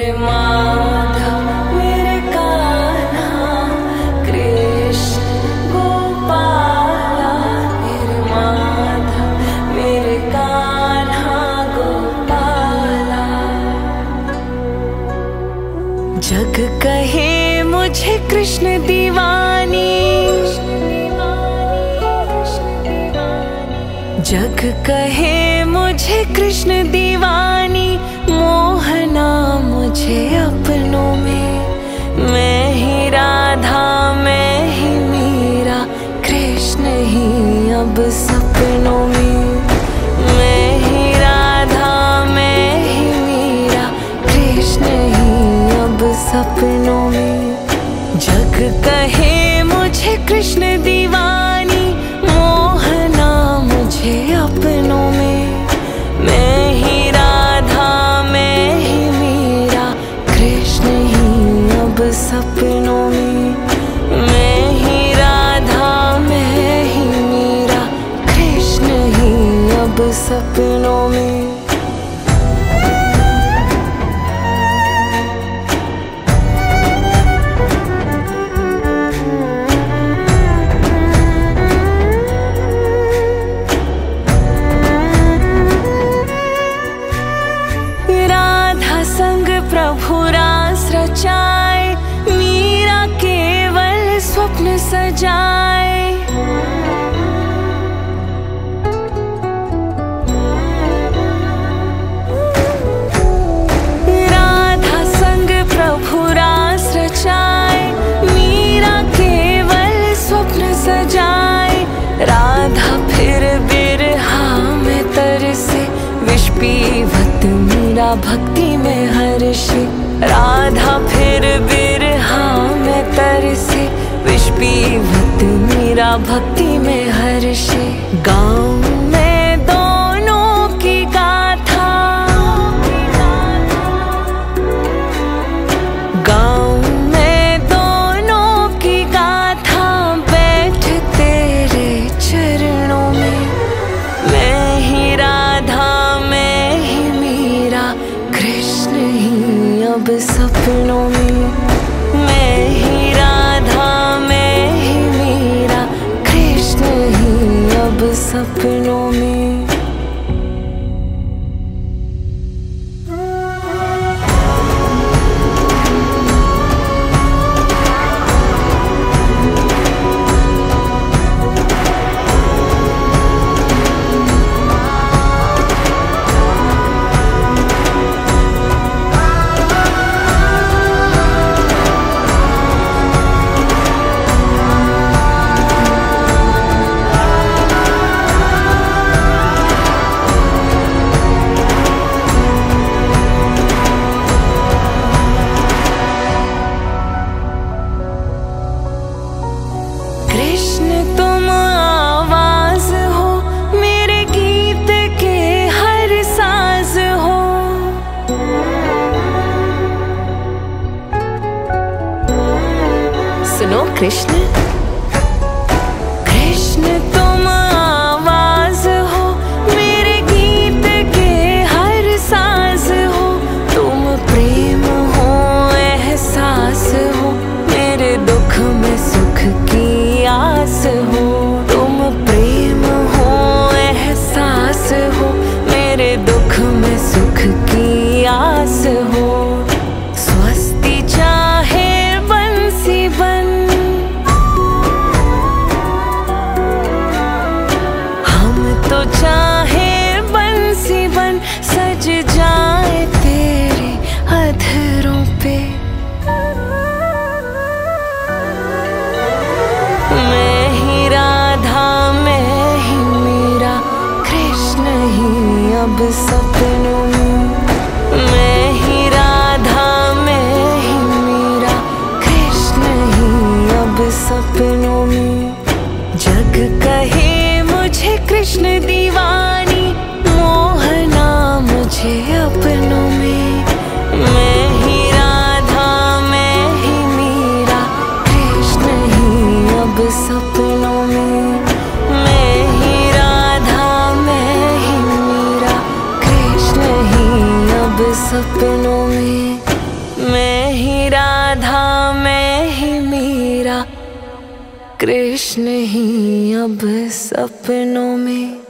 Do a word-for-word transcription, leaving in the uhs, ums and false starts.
मेरे माधव मेरे कान्हा कृष्ण गोपाला, मेरे माधव मेरे कान्हा गोपाला। जग कहे मुझे कृष्ण दीवानी, जग कहे मुझे कृष्ण दीवानी, मोहना मुझे अपनों में। मैं ही राधा मैं ही मीरा, कृष्ण ही अब सपनों में। मैं ही राधा मैं ही मीरा, कृष्ण ही अब सपनों में। जग कहे मुझे कृष्ण दीवानी, मोहना मुझे अपनों में। मैं ही राधा मैं ही मीरा, कृष्ण ही अब सपनों में। मैं ही राधा मैं ही मीरा, कृष्ण ही अब सपनों में। प्रभु रास रचाए, मीरा केवल स्वप्न सजाए। राधा संग प्रभु रास रचाए, मीरा केवल स्वप्न सजाए। राधा फिर बिरहा में तरसे, विष पीवत मीरा भक्ति में हर्षे। राधा फिर बिरहा में तरसे, विष पीवत मीरा भक्ति में हर्षे। गाँव में दोनों की गाथा, गाँव में दोनों की गाथा, बैठ तेरे चरणों में। मैं ही राधा मैं ही मीरा, कृष्ण ही अब सपनों में। मैं ही राधा मैं ही मीरा, कृष्ण ही अब सपनों में। कृष्ण तुम आवाज हो, मेरे गीत के हर साज हो। सुनो कृष्ण, कृष्ण तुम आवाज हो, मेरे गीत के हर साज हो। तुम प्रेम हो एहसास हो, मेरे दुख में सुख की आस हो। तुम प्रेम हो एहसास हो, मेरे दुख में सुख की आस हो। स्वस्ति चाहे बंसी बन, हम तो चाहे बंसी बन, सज जाए तेरे अधरों पे। मैं ही राधा मैं ही मीरा, कृष्ण ही अब सपनों में। मैं ही राधा मैं ही मीरा, कृष्ण ही अब सपनों में। जग कहे मुझे कृष्ण दीवानी, मोहना मुझे अपनों में। मैं ही राधा मैं ही मीरा, कृष्ण ही अब सपनों में। मैं ही राधा मैं ही मीरा, कृष्ण ही अब सपनों में। राधा मैं ही मीरा, कृष्ण ही अब सपनों में।